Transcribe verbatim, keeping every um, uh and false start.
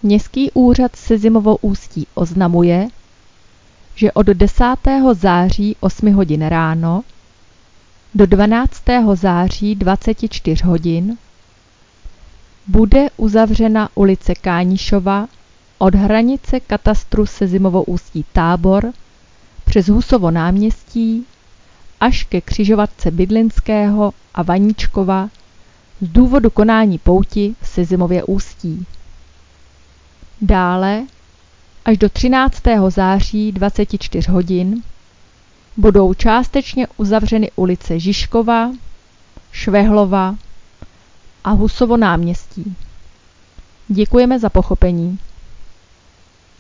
Městský úřad Sezimovo Ústí oznamuje, že od desátého září osm hodin ráno do dvanáctého září dvacet čtyři hodin bude uzavřena ulice Kánišova od hranice katastru Sezimovo Ústí Tábor přes Husovo náměstí až ke křižovatce Bydlinského a Vaníčkova z důvodu konání pouti v Sezimově Ústí. Dále až do třináctého září dvacet čtyři hodin budou částečně uzavřeny ulice Žižkova, Švehlova a Husovo náměstí. Děkujeme za pochopení.